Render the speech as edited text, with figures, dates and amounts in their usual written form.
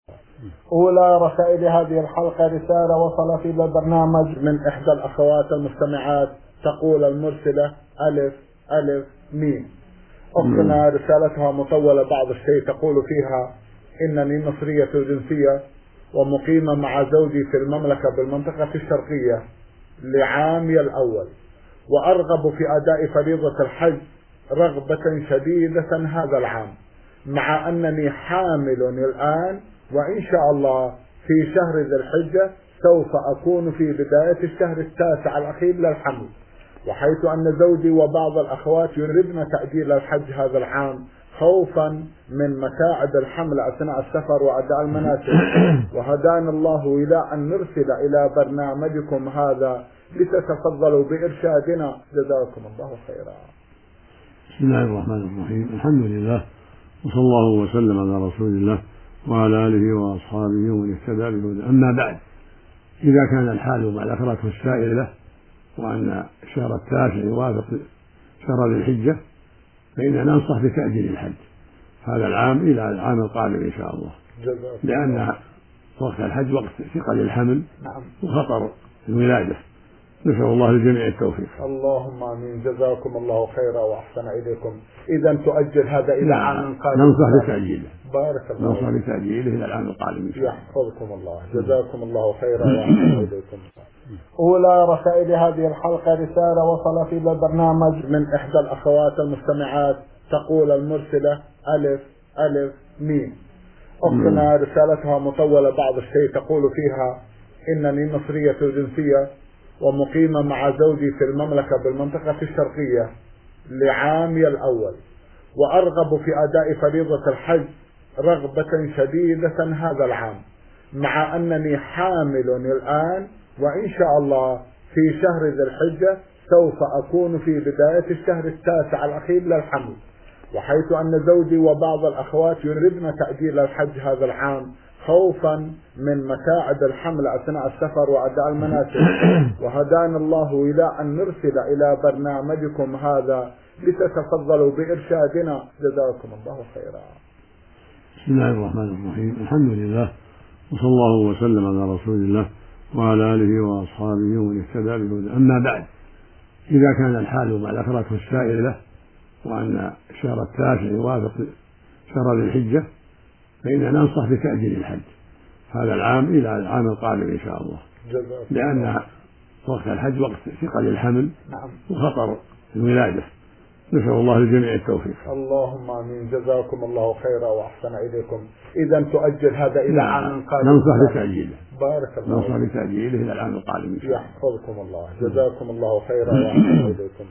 أولى رسائل هذه الحلقة رسالة وصلت إلى البرنامج من إحدى الأخوات المستمعات، تقول المرسلة ألف ألف ميم. أختنا رسالتها مطولة بعض الشيء، تقول فيها: إنني مصرية الجنسية ومقيمة مع زوجي في المملكة بالمنطقة الشرقية لعامي الأول، وأرغب في أداء فريضة الحج رغبة شديدة هذا العام، مع أنني حامل الآن، وإن شاء الله في شهر ذي الحجة سوف أكون في بداية الشهر التاسع الأخير للحمل، وحيث أن زوجي وبعض الأخوات يردن تأجيل الحج هذا العام خوفا من متاعب الحمل أثناء السفر وأداء المناسك، وهدانا الله إلى أن نرسل إلى برنامجكم هذا لتتفضلوا بإرشادنا، جزاكم الله خيرا. بسم الله الرحمن الرحيم، الحمد لله، وصلى الله وسلم على رسول الله وعلى آله وأصحابه ومن اهتدى بهداه. أما بعد، إذا كان الحال ما ذكرته السائل له وأن الشهر التاسع يوافق شهر ذي الحجة، فإننا ننصح بتأجيل الحج هذا العام إلى العام القادم إن شاء الله، لأن وقت الحج وقت ثقل الحمل وخطر الولادة. نسأل الله للجميع التوفيق. اللهم آمين، جزاكم الله خيرا وأحسن إليكم. إذا تؤجل هذا إلى عام قادم. ننصح بتأجيله. بارك الله. ننصح بتأجيله إلى العام القادم إن شاء الله. يحفظكم الله، جزاكم الله خيرا وأحسن إليكم. أولى رسائل هذه الحلقة رسالة وصلت إلى البرنامج من إحدى الأخوات المستمعات، تقول المرسلة ألف ألف ميم. أختنا رسالتها مطولة بعض الشيء، تقول فيها: إنني مصرية الجنسية ومقيمة مع زوجي في المملكة بالمنطقة الشرقية لعامي الأول، وأرغب في أداء فريضة الحج رغبة شديدة هذا العام، مع أنني حامل الآن، وإن شاء الله في شهر ذي الحجة سوف أكون في بداية الشهر التاسع الأخير للحمل، وحيث أن زوجي وبعض الأخوات يردن تأجيل الحج هذا العام خوفا من متاعب الحمل أثناء السفر وأداء المناسك، وهدانا الله إلى أن نرسل إلى برنامجكم هذا لتتفضلوا بإرشادنا، جزاكم الله خيرا. بسم الله الرحمن الرحيم، الحمد لله، وصلى الله وسلم على رسول الله وعلى آله وأصحابه ومن اهتدى بهداه. أما بعد، إذا كان الحال ما ذكرته السائل له وأن الشهر التاسع يوافق شهر ذي الحجة، فإننا ننصح بتأجيل الحج هذا العام إلى العام القادم إن شاء الله، لأن وقت الحج وقت ثقل الحمل وخطر الولادة. نسأل الله للجميع التوفيق. اللهم آمين، جزاكم الله خيرا وأحسن إليكم. إذا تؤجل هذا إلى عام قادم. ننصح بتأجيله. بارك الله. ننصح بتأجيله إلى العام القادم إن شاء الله. يحفظكم الله، جزاكم الله خيرا وأحسن إليكم.